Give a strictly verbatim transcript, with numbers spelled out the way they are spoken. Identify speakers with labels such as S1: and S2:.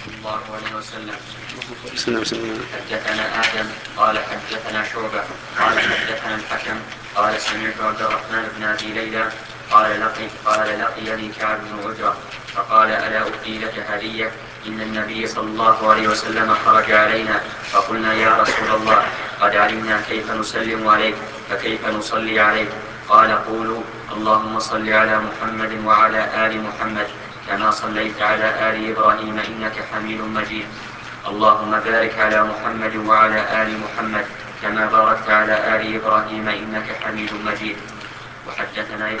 S1: الله عليه وسلم.
S2: سلام سلام.
S1: حدثنا آدم قال حدثنا شعبة قال حدثنا الحكم قال سمعت عبد الرحمن بن أبي ليلى قال لقي قال لقيني كعب بن عجرة فقال ألا أهدي لك هدية إن النبي صلى الله عليه وسلم خرج علينا فقلنا يا رسول الله قد علمنا كيف نسلم عليك فكيف نصلي عليك قال قولوا اللهم صل على محمد وعلى آل محمد كما صليت على آل إبراهيم إنك حميد مجيد اللهم بارك على محمد وعلى آل محمد كما باركت على آل إبراهيم إنك حميد مجيد. وحدثنا